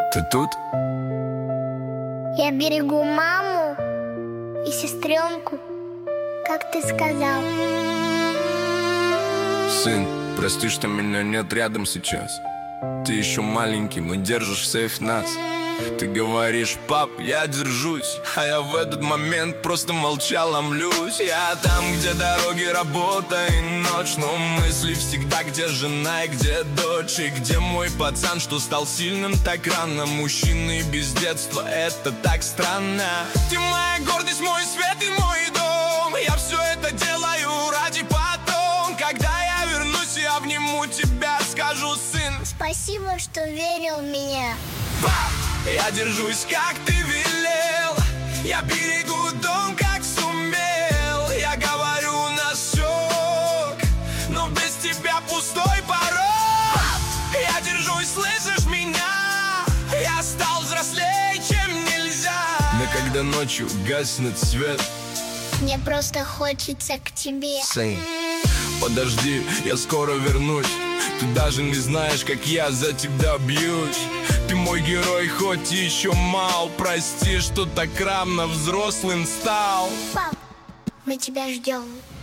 Ты тут? Я берегу маму и сестренку, как ты сказал. Сын, прости, что меня нет рядом сейчас. Ты еще маленький, но держишь сейф нас. Ты говоришь: пап, я держусь, а я в этот момент просто молчал, ломлюсь. Я там, где дороги, работа и ночь, но мысли всегда, где жена и где дочь. И где мой пацан, что стал сильным так рано. Мужчины без детства, это так странно. Ты моя гордость, мой свет и мой дом. Я все это делаю ради потом. Когда я вернусь и обниму тебя, скажу: сын, Спасибо, что верил в меня. пап, я держусь, как ты велел. Я берегу дом, как сумел. Я говорю на сок, но без тебя пустой порог. Я держусь, слышишь меня? Я стал взрослее, чем нельзя. Но когда ночью гаснет свет, Мне просто хочется к тебе. сын, подожди, я скоро вернусь. Ты даже не знаешь, как я за тебя бьюсь. Ты мой герой, хоть и еще мал. Прости, что так рано взрослым стал. Пап, мы тебя ждем.